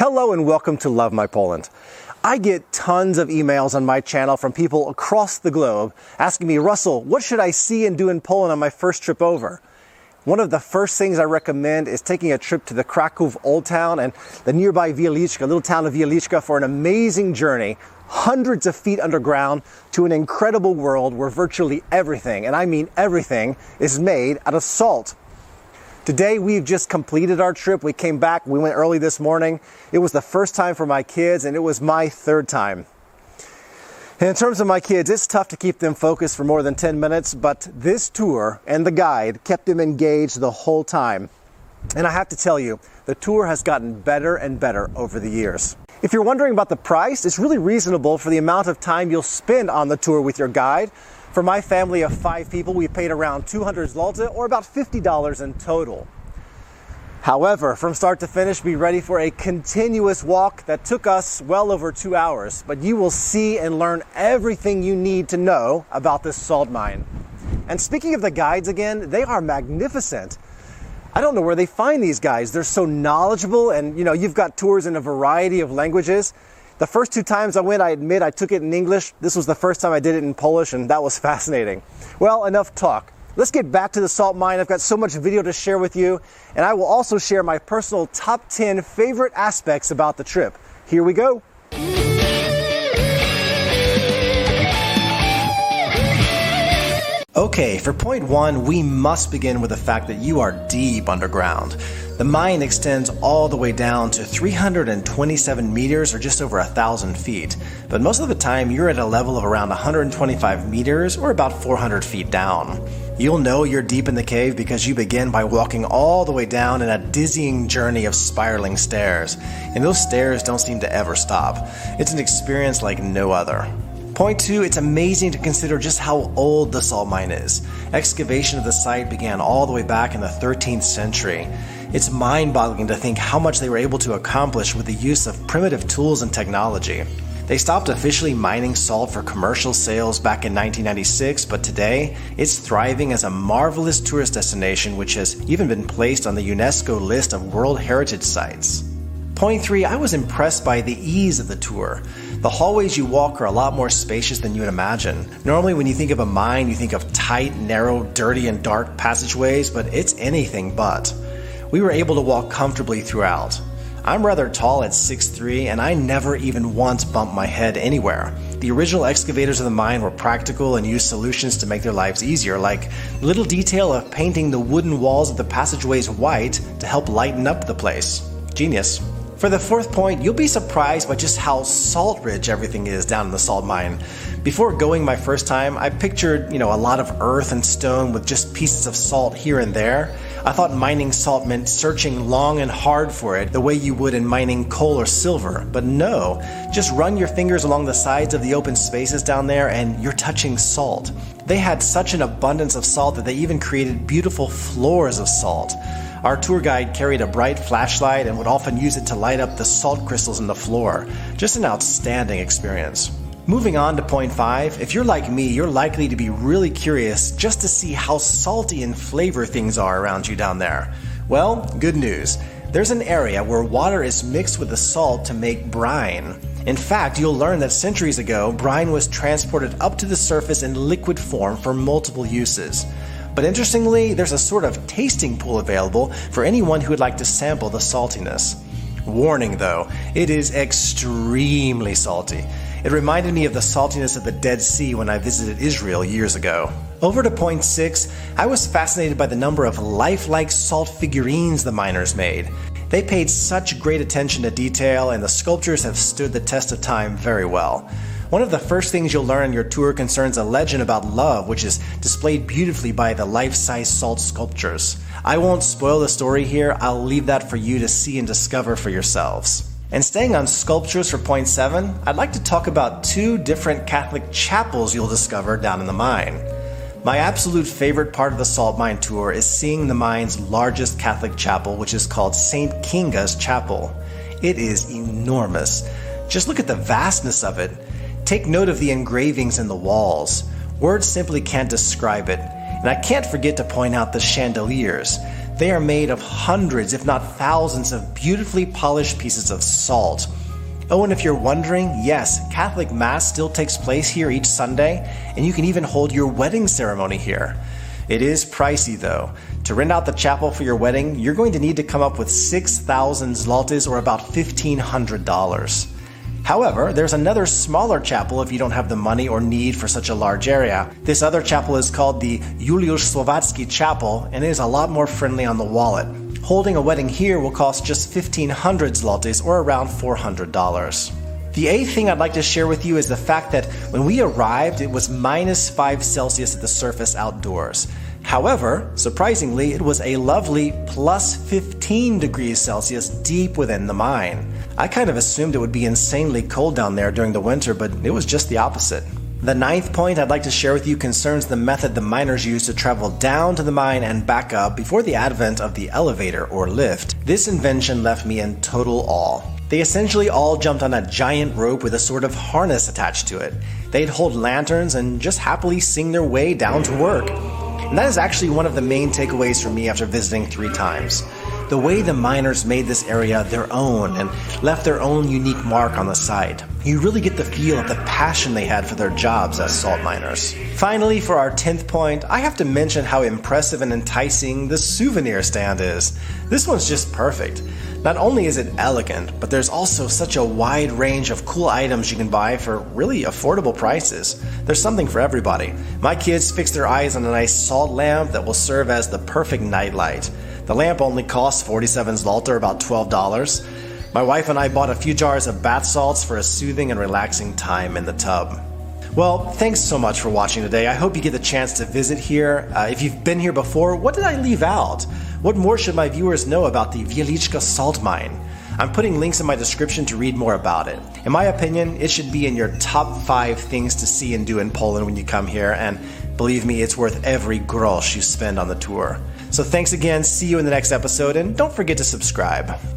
Hello and welcome to Love My Poland. I get tons of emails on my channel from people across the globe asking me, Russell, what should I see and do in Poland on my first trip over? One of the first things I recommend is taking a trip to the Kraków Old Town and the nearby Wieliczka, little town of Wieliczka, for an amazing journey, hundreds of feet underground, to an incredible world where virtually everything, and I mean everything, is made out of salt. Today, we've just completed our trip. We came back, we went early this morning. It was the first time for my kids, and it was my third time. And in terms of my kids, it's tough to keep them focused for more than 10 minutes, but this tour and the guide kept them engaged the whole time. And I have to tell you, the tour has gotten better and better over the years. If you're wondering about the price, it's really reasonable for the amount of time you'll spend on the tour with your guide. For my family of 5 people, we paid around 200 zloty, or about $50 in total. However, from start to finish, be ready for a continuous walk that took us well over 2 hours. But you will see and learn everything you need to know about this salt mine. And speaking of the guides again, they are magnificent. I don't know where they find these guys. They're so knowledgeable, and you've got tours in a variety of languages. The first 2 times I went, I admit I took it in English. This was the first time I did it in Polish, and that was fascinating. Well, enough talk. Let's get back to the salt mine. I've got so much video to share with you, and I will also share my personal top 10 favorite aspects about the trip. Here we go. Okay, for point 1, we must begin with the fact that you are deep underground. The mine extends all the way down to 327 meters, or just over 1,000 feet. But most of the time, you're at a level of around 125 meters, or about 400 feet down. You'll know you're deep in the cave because you begin by walking all the way down in a dizzying journey of spiraling stairs. And those stairs don't seem to ever stop. It's an experience like no other. Point 2, it's amazing to consider just how old the salt mine is. Excavation of the site began all the way back in the 13th century. It's mind-boggling to think how much they were able to accomplish with the use of primitive tools and technology. They stopped officially mining salt for commercial sales back in 1996, but today, it's thriving as a marvelous tourist destination which has even been placed on the UNESCO list of World Heritage Sites. Point 3, I was impressed by the ease of the tour. The hallways you walk are a lot more spacious than you would imagine. Normally when you think of a mine, you think of tight, narrow, dirty, and dark passageways, but it's anything but. We were able to walk comfortably throughout. I'm rather tall at 6'3", and I never even once bumped my head anywhere. The original excavators of the mine were practical and used solutions to make their lives easier, like the little detail of painting the wooden walls of the passageways white to help lighten up the place. Genius. For the 4th point, you'll be surprised by just how salt-rich everything is down in the salt mine. Before going my first time, I pictured, a lot of earth and stone with just pieces of salt here and there. I thought mining salt meant searching long and hard for it, the way you would in mining coal or silver. But no, just run your fingers along the sides of the open spaces down there and you're touching salt. They had such an abundance of salt that they even created beautiful floors of salt. Our tour guide carried a bright flashlight and would often use it to light up the salt crystals in the floor. Just an outstanding experience. Moving on to point 5, if you're like me, you're likely to be really curious just to see how salty and flavor things are around you down there. Well, good news. There's an area where water is mixed with the salt to make brine. In fact, you'll learn that centuries ago, brine was transported up to the surface in liquid form for multiple uses. But interestingly, there's a sort of tasting pool available for anyone who would like to sample the saltiness. Warning though, it is extremely salty. It reminded me of the saltiness of the Dead Sea when I visited Israel years ago. Over to point 6, I was fascinated by the number of lifelike salt figurines the miners made. They paid such great attention to detail, and the sculptures have stood the test of time very well. One of the first things you'll learn on your tour concerns a legend about love, which is displayed beautifully by the life-size salt sculptures. I won't spoil the story here, I'll leave that for you to see and discover for yourselves. And staying on sculptures for point 7, I'd like to talk about 2 different Catholic chapels you'll discover down in the mine. My absolute favorite part of the salt mine tour is seeing the mine's largest Catholic chapel, which is called St. Kinga's Chapel. It is enormous. Just look at the vastness of it. Take note of the engravings in the walls. Words simply can't describe it. And I can't forget to point out the chandeliers. They are made of hundreds, if not thousands, of beautifully polished pieces of salt. Oh, and if you're wondering, yes, Catholic Mass still takes place here each Sunday, and you can even hold your wedding ceremony here. It is pricey though. To rent out the chapel for your wedding, you're going to need to come up with 6,000 zlotys, or about $1,500. However, there's another smaller chapel if you don't have the money or need for such a large area. This other chapel is called the Juliusz Słowacki Chapel, and it is a lot more friendly on the wallet. Holding a wedding here will cost just 1,500 zlotys, or around $400. The eighth thing I'd like to share with you is the fact that when we arrived, it was -5 Celsius at the surface outdoors. However, surprisingly, it was a lovely +15 degrees Celsius deep within the mine. I kind of assumed it would be insanely cold down there during the winter, but it was just the opposite. The ninth point I'd like to share with you concerns the method the miners used to travel down to the mine and back up before the advent of the elevator or lift. This invention left me in total awe. They essentially all jumped on a giant rope with a sort of harness attached to it. They'd hold lanterns and just happily sing their way down to work. And that is actually one of the main takeaways for me after visiting 3 times. The way the miners made this area their own and left their own unique mark on the site. You really get the feel of the passion they had for their jobs as salt miners. Finally, for our 10th point, I have to mention how impressive and enticing the souvenir stand is. This one's just perfect. Not only is it elegant, but there's also such a wide range of cool items you can buy for really affordable prices. There's something for everybody. My kids fixed their eyes on a nice salt lamp that will serve as the perfect nightlight. The lamp only costs 47 zloty, or about $12. My wife and I bought a few jars of bath salts for a soothing and relaxing time in the tub. Well, thanks so much for watching today. I hope you get the chance to visit here. If you've been here before, what did I leave out? What more should my viewers know about the Wieliczka salt mine? I'm putting links in my description to read more about it. In my opinion, it should be in your top 5 things to see and do in Poland when you come here, and believe me, it's worth every grosz you spend on the tour. So thanks again, see you in the next episode, and don't forget to subscribe.